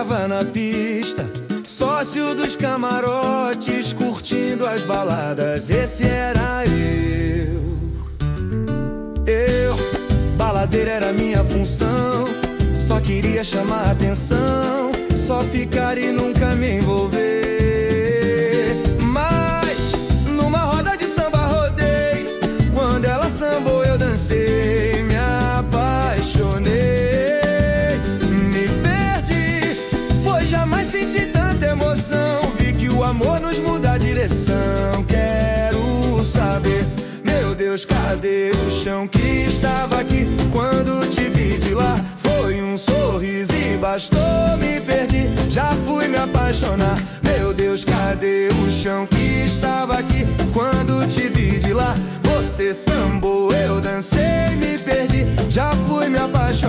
tava na pista, sócio dos camarotes, curtindo as baladas. Esse era eu, baladeira era minha função. Só queria chamar atenção, só ficar e nunca me envolver. Mas numa roda de samba rodei, quando ela sambou eu dancei, me apaixonei, me perdi, pois jamais senti tanta emoção. Vi que o amor nos muda a direção. Quero saber, meu Deus, cadê o chão que estava aqui quando te vi de lá? Foi um sorriso e bastou, me perdi, já fui me apaixonar. Meu Deus, cadê o chão que estava aqui quando te vi de lá? Você sambou, eu dancei, me perdi, já fui me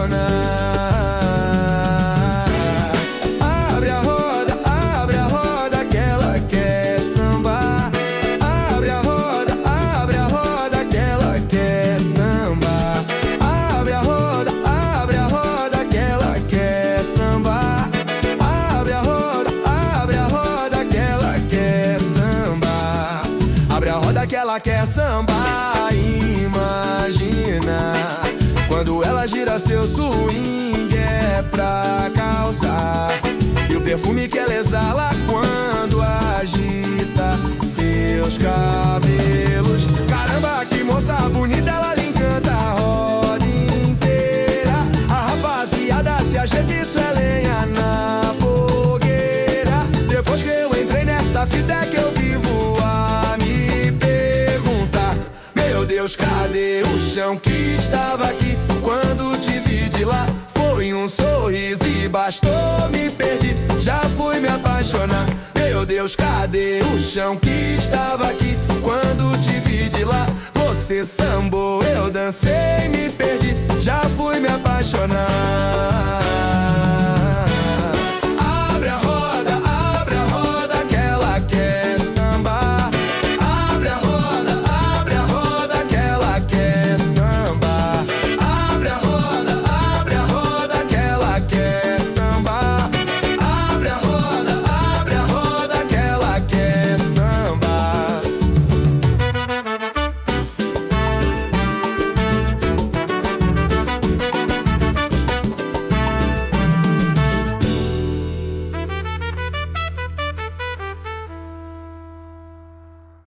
apaixonar. Abre a roda que ela quer sambar. Abre a roda que ela quer sambar. Abre a roda que ela quer sambar. Abre a roda que ela quer sambar. Abre a roda que ela quer sambar. Imagina quando ela gira seu swing é pra calçar. E o perfume que ela exala quando agita seus cabelos. Caramba, que moça bonita, ela lhe encanta a roda inteira. A rapaziada se ajeita, isso é lenha na fogueira. Depois que eu entrei nessa fita é que eu vivo a me perguntar: meu Deus, cadê o chão que estava aqui quando te vi de lá? Foi um sorriso e bastou, me perdi, já fui me apaixonar. Meu Deus, cadê o chão que estava aqui quando te vi de lá? Você sambou, eu dancei, me perdi, já fui me apaixonar.